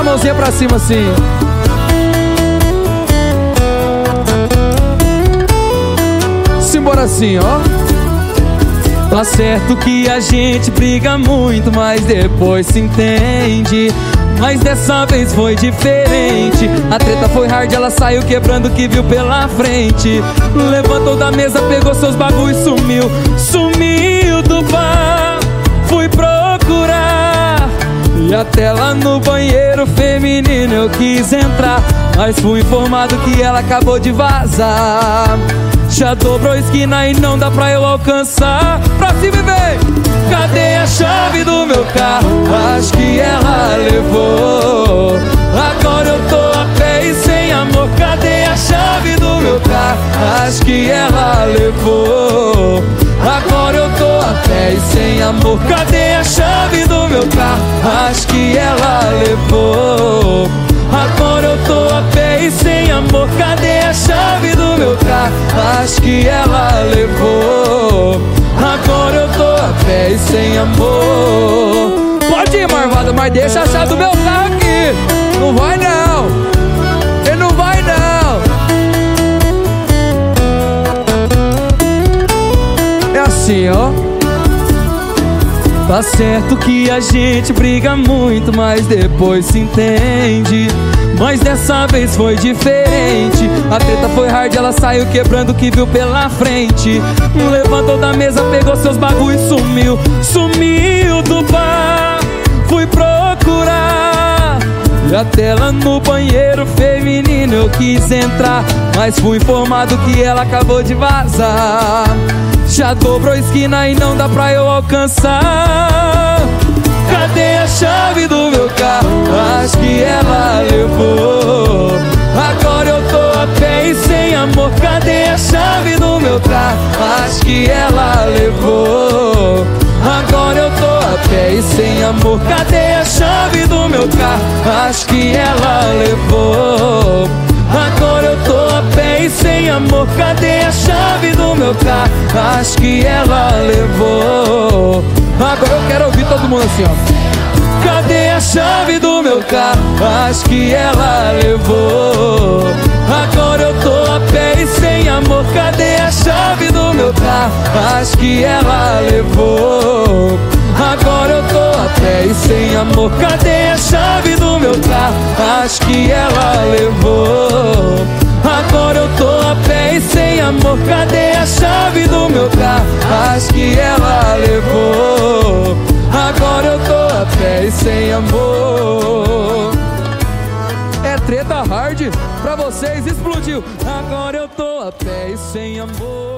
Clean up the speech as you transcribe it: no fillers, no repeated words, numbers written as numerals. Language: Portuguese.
mãozinha pra cima assim. Simbora assim, ó. Tá certo que a gente briga muito, mas depois se entende. Mas dessa vez foi diferente. A treta foi hard, ela saiu quebrando o que viu pela frente. Levantou da mesa, pegou seus bagulho e sumiu. Sumiu do bar, fui procurar. E até lá no banheiro feminino eu quis entrar, mas fui informado que ela acabou de vazar. Já dobrou a esquina e não dá pra eu alcançar. Pra cima e vem! Cadê a chave do meu carro? Acho que ela levou. Agora eu tô a pé e sem amor. Cadê a chave do meu carro? Acho que ela levou. Agora eu tô a pé e sem amor. Cadê a chave do meu carro? Acho que ela levou. Agora eu tô a pé e sem amor. Cadê a chave do meu carro? Acho que ela levou. Agora eu tô a pé e sem amor. Pode ir, Marvada, mas deixa a chave do meu carro aqui. Não vai não. Ele não vai não. É assim, ó. Tá certo que a gente briga muito, mas depois se entende. Mas dessa vez foi diferente. A treta foi hard, ela saiu quebrando o que viu pela frente. Levantou da mesa, pegou seus bagulho e sumiu. Sumiu do bar, fui procurar. E até lá no banheiro feminino eu quis entrar, mas fui informado que ela acabou de vazar. Já dobrou a esquina e não dá pra eu alcançar. Cadê a chave do meu carro? Acho que ela levou. Agora eu tô a pé e sem amor. Cadê a chave do meu carro? Acho que ela levou. Agora eu tô a pé e sem amor. Cadê a chave do meu carro? Acho que ela levou. Agora eu tô a pé e sem amor. Cadê a chave do meu carro? Acho que ela levou. Agora eu quero ouvir todo mundo assim, ó. Cadê a chave do meu carro? Acho que ela levou. Agora eu tô a pé e sem amor. Cadê a chave do meu carro? Acho que ela levou. Agora eu tô a pé e sem amor. Cadê a chave do meu carro? Acho que ela levou. Agora eu tô a pé e sem amor. Cadê a chave do meu carro? Acho que ela levou. Agora eu tô a pé e sem amor. É treta hard, pra vocês explodiu. Agora eu tô a pé e sem amor.